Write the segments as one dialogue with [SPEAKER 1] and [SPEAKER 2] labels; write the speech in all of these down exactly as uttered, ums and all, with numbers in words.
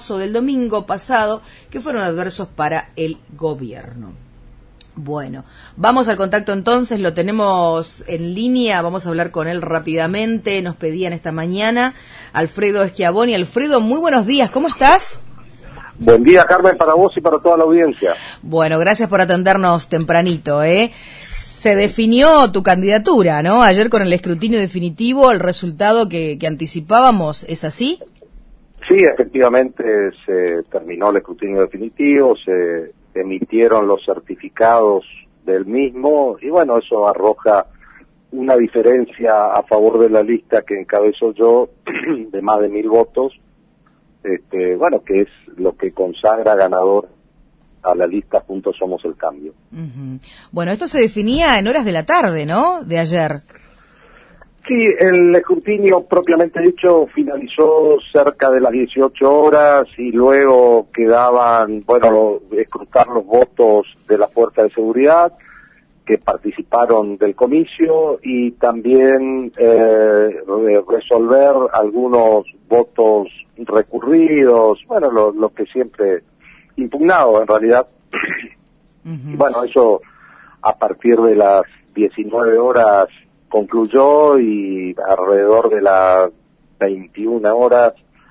[SPEAKER 1] PASO del domingo pasado que fueron adversos para el gobierno. Bueno, vamos al contacto entonces, lo tenemos en línea, vamos a hablar con él rápidamente, nos pedían esta mañana Alfredo Schiavoni. Alfredo, muy buenos días, ¿cómo estás?
[SPEAKER 2] Buen día, Carmen, para vos y para toda la audiencia.
[SPEAKER 1] Bueno, gracias por atendernos tempranito, ¿eh? Se definió tu candidatura, ¿no? Ayer con el escrutinio definitivo, el resultado que, que anticipábamos, ¿es así?
[SPEAKER 2] Sí, efectivamente se terminó el escrutinio definitivo, se emitieron los certificados del mismo y bueno, eso arroja una diferencia a favor de la lista que encabezo yo de más de mil votos, este, bueno, que es lo que consagra ganador a la lista Juntos Somos el Cambio.
[SPEAKER 1] Uh-huh. Bueno, esto se definía en horas de la tarde, ¿no?, de ayer.
[SPEAKER 2] Sí, el escrutinio propiamente dicho finalizó cerca de las dieciocho horas y luego quedaban, bueno, escrutar los votos de la Fuerza de Seguridad que participaron del comicio y también eh, resolver algunos votos recurridos, bueno, lo, lo que siempre impugnado en realidad. Uh-huh. Y bueno, eso a partir de las diecinueve horas concluyó y alrededor de las veintiuna horas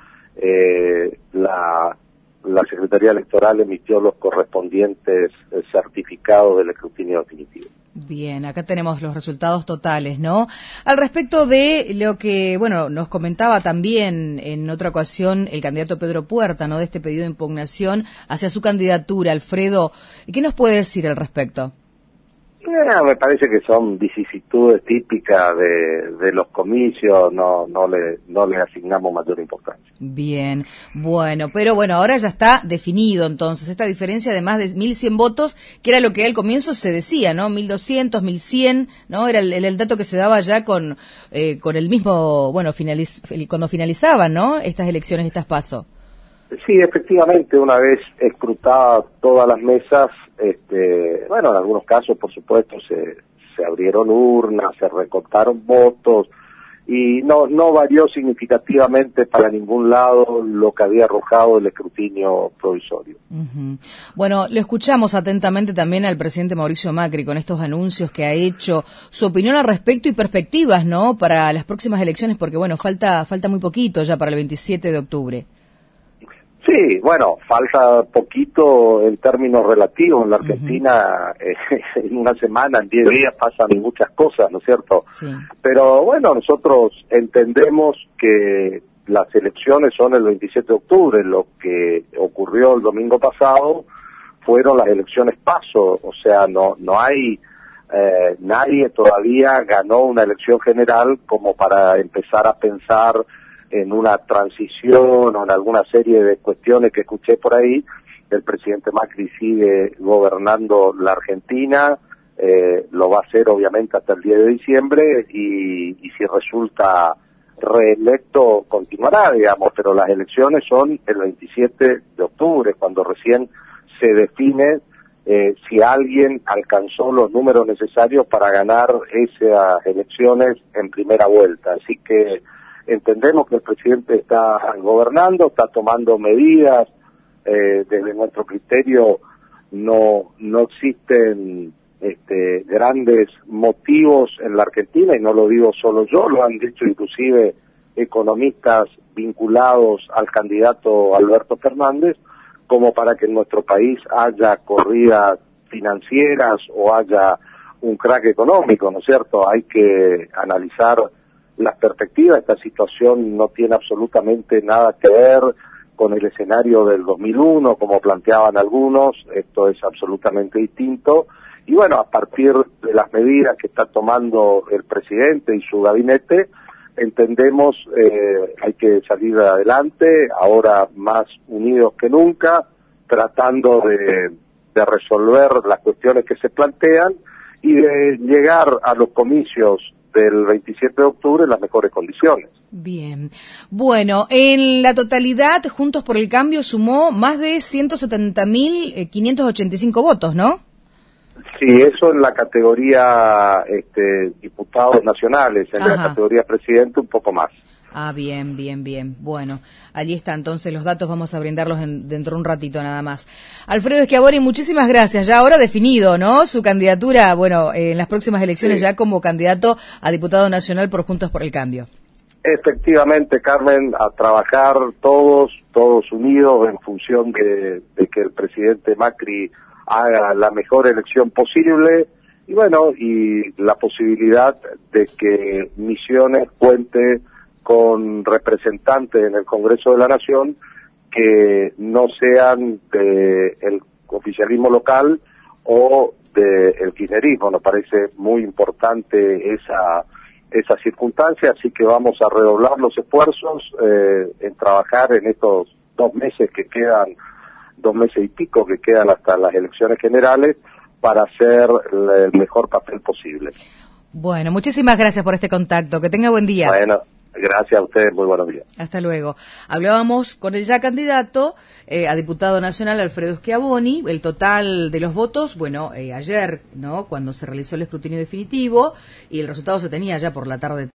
[SPEAKER 2] eh, la, la Secretaría Electoral emitió los correspondientes eh, certificados del escrutinio definitivo.
[SPEAKER 1] Bien, acá tenemos los resultados totales, ¿no? Al respecto de lo que, bueno, nos comentaba también en otra ocasión el candidato Pedro Puerta, ¿no?, de este pedido de impugnación hacia su candidatura, Alfredo, ¿qué nos puede decir al respecto?
[SPEAKER 2] Eh, me parece que son vicisitudes típicas de, de los comicios, no no le no le asignamos mayor importancia.
[SPEAKER 1] Bien, bueno, pero bueno, ahora ya está definido entonces, esta diferencia de más de mil cien votos, que era lo que al comienzo se decía, ¿no? mil doscientos, mil cien, ¿no? Era el, el, el dato que se daba ya con eh, con el mismo, bueno, finaliz, cuando finalizaban, ¿no?, estas elecciones, estas PASO.
[SPEAKER 2] Sí, efectivamente, una vez escrutadas todas las mesas, este, bueno, en algunos casos, por supuesto, se, se abrieron urnas, se recortaron votos, y no, no varió significativamente para ningún lado lo que había arrojado el escrutinio provisorio.
[SPEAKER 1] Uh-huh. Bueno, lo escuchamos atentamente también al presidente Mauricio Macri con estos anuncios que ha hecho, su opinión al respecto y perspectivas, ¿no?, para las próximas elecciones, porque bueno, falta, falta muy poquito ya para el veintisiete de octubre.
[SPEAKER 2] Sí, bueno, falta poquito en términos relativos. En la Argentina, uh-huh. eh, en una semana, en diez días pasan muchas cosas, ¿no es cierto?
[SPEAKER 1] Sí.
[SPEAKER 2] Pero bueno, nosotros entendemos que las elecciones son el veintisiete de octubre. Lo que ocurrió el domingo pasado fueron las elecciones PASO. O sea, no no hay, eh, nadie todavía ganó una elección general como para empezar a pensar en una transición o en alguna serie de cuestiones que escuché por ahí. El presidente Macri sigue gobernando la Argentina, eh, lo va a hacer obviamente hasta el diez de diciembre y, y si resulta reelecto continuará, digamos, pero las elecciones son el veintisiete de octubre, cuando recién se define eh, si alguien alcanzó los números necesarios para ganar esas elecciones en primera vuelta. Así que entendemos que el presidente está gobernando, está tomando medidas, eh, desde nuestro criterio no no existen este, grandes motivos en la Argentina, y no lo digo solo yo, lo han dicho inclusive economistas vinculados al candidato Alberto Fernández, como para que en nuestro país haya corridas financieras o haya un crack económico, ¿no es cierto? Hay que analizar las perspectivas. Esta situación no tiene absolutamente nada que ver con el escenario del dos mil uno, como planteaban algunos. Esto es absolutamente distinto. Y bueno, a partir de las medidas que está tomando el presidente y su gabinete, entendemos eh, hay que salir adelante, ahora más unidos que nunca, tratando de, de resolver las cuestiones que se plantean y de llegar a los comicios del veintisiete de octubre en las mejores condiciones.
[SPEAKER 1] Bien. Bueno, en la totalidad, Juntos por el Cambio sumó más de ciento setenta mil quinientos ochenta y cinco votos, ¿no?
[SPEAKER 2] Sí, eso en la categoría este, diputados nacionales, en Ajá. la categoría presidente un poco más.
[SPEAKER 1] Ah, bien, bien, bien. Bueno, allí está entonces los datos, vamos a brindarlos en, dentro de un ratito nada más. Alfredo Schiavoni, muchísimas gracias. Ya ahora definido, ¿no? Su candidatura, bueno, eh, en las próximas elecciones sí. Ya como candidato a diputado nacional por Juntos por el Cambio.
[SPEAKER 2] Efectivamente, Carmen, a trabajar todos, todos unidos en función de, de que el presidente Macri haga la mejor elección posible y bueno, y la posibilidad de que Misiones cuente con representantes en el Congreso de la Nación que no sean del oficialismo local o del kirchnerismo. Nos parece muy importante esa esa circunstancia, así que vamos a redoblar los esfuerzos eh, en trabajar en estos dos meses que quedan, dos meses y pico que quedan hasta las elecciones generales, para hacer el mejor papel posible.
[SPEAKER 1] Bueno, muchísimas gracias por este contacto, que tenga buen día.
[SPEAKER 2] Bueno, gracias a ustedes, muy buenos días.
[SPEAKER 1] Hasta luego. Hablábamos con el ya candidato eh, a diputado nacional, Alfredo Schiavoni. El total de los votos, bueno, eh, ayer, ¿no?, cuando se realizó el escrutinio definitivo, y el resultado se tenía ya por la tarde.